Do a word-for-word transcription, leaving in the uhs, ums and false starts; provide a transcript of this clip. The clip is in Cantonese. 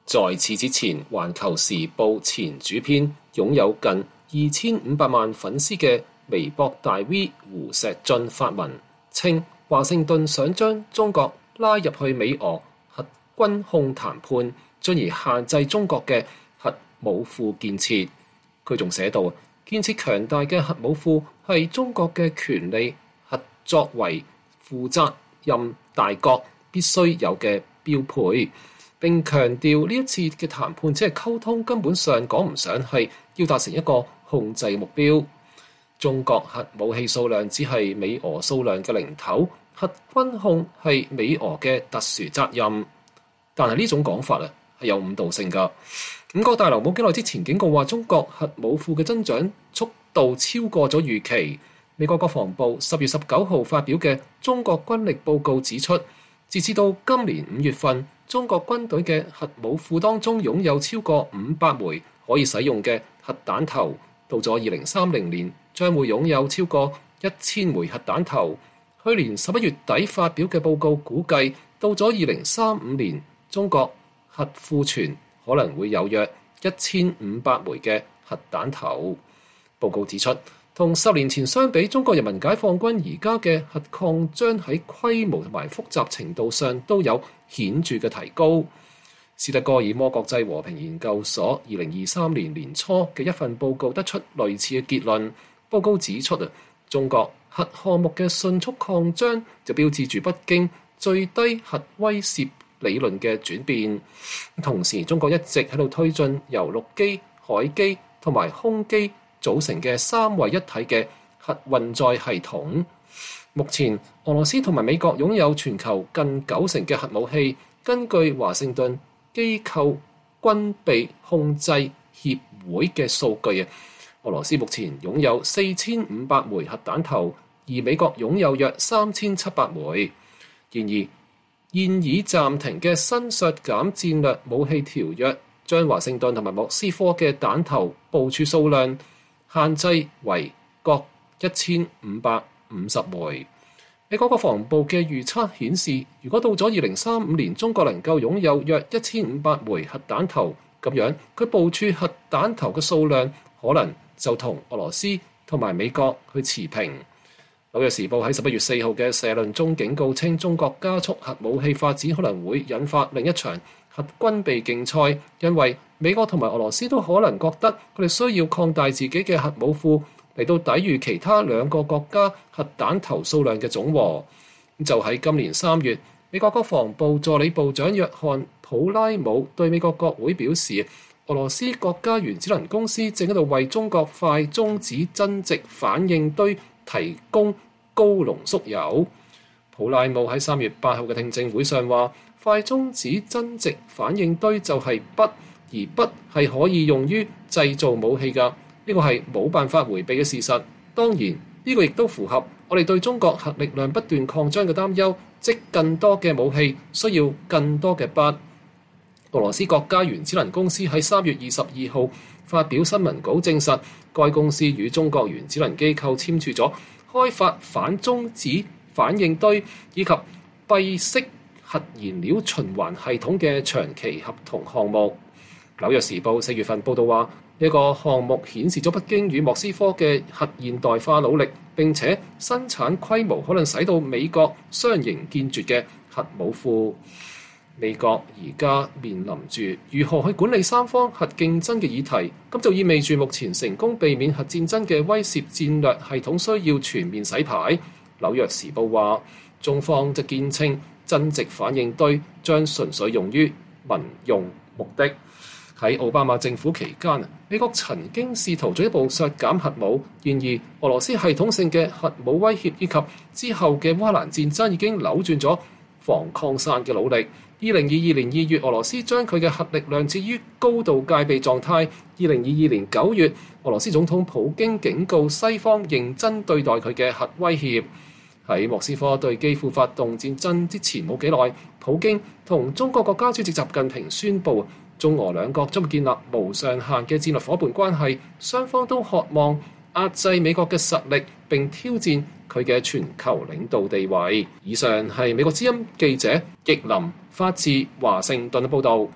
在此之前，《環球時報》前主編擁有近二千五百萬粉絲嘅微博大 V 胡錫進發文稱，華盛頓想將中國拉入去美俄核軍控談判，進而限制中國嘅核武庫建設。佢仲寫道，建設強大嘅核武庫係中國嘅權利核作為負責任大國必須有嘅標配。並強調呢一次嘅談判只係溝通，根本上講唔上係要達成一個控制目標。中國核武器數量只係美俄數量嘅零頭，核軍控係美俄嘅特殊責任。但係呢種講法啊係有誤導性㗎。五角大樓冇幾耐之前警告話，中國核武庫嘅增長速度超過咗預期。美國國防部十月十九號發表嘅中國軍力報告指出，截至到今年五月份，中國軍隊嘅核武庫當中擁有超過五百枚可以使用嘅核彈頭，到咗二零三零年將會擁有超過一千枚核彈頭。去年十一月底發表嘅報告估計，到咗二零三五年，中國核庫存可能會有約一千五百枚嘅核彈頭。報告指出，同十年前相比，中國人民解放軍而家嘅核擴張喺規模同埋複雜程度上都有顯著嘅提高。斯德哥爾摩國際和平研究所二零二三年年初嘅一份報告得出類似嘅結論。報告指出啊，中國核項目嘅迅速擴張就標誌住北京最低核威懾理論嘅轉變。同時，中國一直喺度推進由陸基、海基同埋空基組成嘅三位一體嘅核運載系統。目前，俄羅斯同埋美國擁有全球近九成嘅核武器。根據華盛頓機構軍備控制協會嘅數據啊，俄羅斯目前擁有四千五百枚核彈頭，而美國擁有約三千七百枚。然而，現已暫停嘅新削減戰略武器條約將華盛頓同埋莫斯科嘅彈頭部署數量限制為各一千五百五十枚。美國國防部嘅預測顯示，如果到咗二零三五年，中國能夠擁有約一千五百枚核彈頭，咁樣佢部署核彈頭嘅數量可能就同俄羅斯同埋美國去持平。紐約時報喺十一月四號嘅社論中警告稱，中國加速核武器發展可能會引發另一場核軍備競賽，因為美國同埋俄羅斯都可能覺得佢哋需要擴大自己嘅核武庫嚟到抵禦其他兩個國家核彈頭數量嘅總和。就喺今年三月，美國國防部助理部長約翰普拉姆對美國國會表示，俄羅斯國家原子能公司正喺度為中國快中子增值反應堆提供高濃縮鈾。普拉姆喺三月八號嘅聽證會上話，快中子增值反應堆就係鈈，而鈈係可以用於製造武器㗎。呢個係冇辦法迴避嘅事實。當然，呢個亦都符合我哋對中國核力量不斷擴張嘅擔憂，即更多嘅武器需要更多嘅鈈。俄羅斯國家原子能公司喺三月二十二號發表新聞稿證實，該公司與中國原子能機構簽署咗開發反中子反應堆以及閉式核燃料循環系統嘅長期合同項目。紐約時報四月份報導話，呢個項目顯示咗北京與莫斯科嘅核現代化努力，並且生產規模可能使到美國相形見絀嘅核武庫。美國而家面臨住如何去管理三方核競爭嘅議題，咁就意味住目前成功避免核戰爭嘅威懾戰略系統需要全面洗牌。紐約時報話，中方就堅稱增值反應堆將純粹用於民用目的。喺奧巴馬政府期間，美國曾經試圖進一步削減核武，然而俄羅斯系統性嘅核武威脅以及之後嘅烏克蘭戰爭已經扭轉咗防擴散嘅努力。二零二二年二月，俄羅斯將佢嘅核力量置於高度戒備狀態。二零二二年九月，俄羅斯總統普京警告西方認真對待佢嘅核威脅。喺莫斯科對基輔發動戰爭之前冇幾耐，普京同中國國家主席習近平宣布，中俄兩國將會建立無上限嘅戰略伙伴關係，雙方都渴望壓制美國嘅實力並挑戰佢嘅全球領導地位。以上係美國之音記者易林發自華盛頓嘅報導。